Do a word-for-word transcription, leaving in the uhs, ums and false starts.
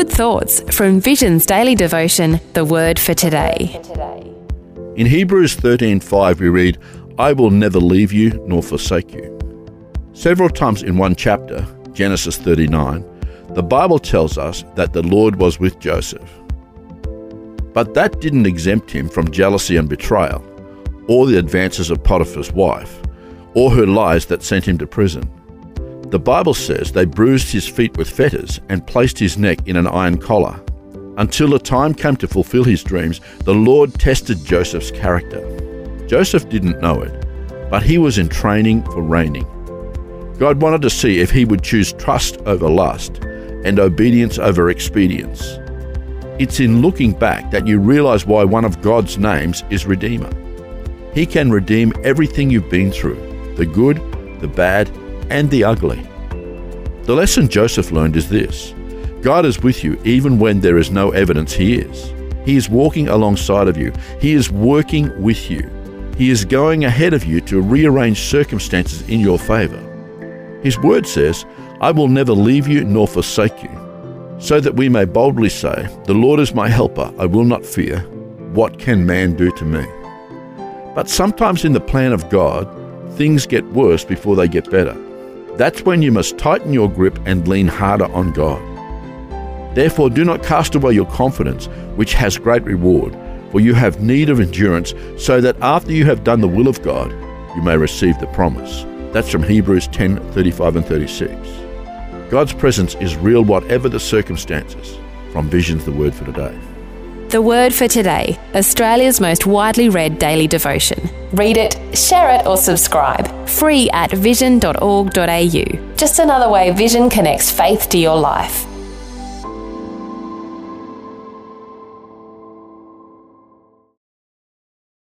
good thoughts from Vision's daily devotion, The Word for Today. In Hebrews thirteen five we read, "I will never leave you nor forsake you." Several times in one chapter, Genesis thirty-nine, the Bible tells us that the Lord was with Joseph. But that didn't exempt him from jealousy and betrayal, or the advances of Potiphar's wife, or her lies that sent him to prison. The Bible says they bruised his feet with fetters and placed his neck in an iron collar. Until the time came to fulfill his dreams, the Lord tested Joseph's character. Joseph didn't know it, but he was in training for reigning. God wanted to see if he would choose trust over lust and obedience over expedience. It's in looking back that you realize why one of God's names is Redeemer. He can redeem everything you've been through, the good, the bad, and the ugly. The lesson Joseph learned is this: God is with you even when there is no evidence he is. He is walking alongside of you. He is working with you. He is going ahead of you to rearrange circumstances in your favor. His word says, "I will never leave you nor forsake you," so that we may boldly say, "The Lord is my helper, I will not fear. What can man do to me?" But sometimes in the plan of God, things get worse before they get better. That's when you must tighten your grip and lean harder on God. Therefore, do not cast away your confidence, which has great reward, for you have need of endurance, so that after you have done the will of God, you may receive the promise. That's from Hebrews ten thirty-five and thirty-six. God's presence is real whatever the circumstances. From Vision's The Word for Today. The Word for Today, Australia's most widely read daily devotion. Read it, share it or subscribe. Free at vision dot org dot a u. Just another way Vision connects faith to your life.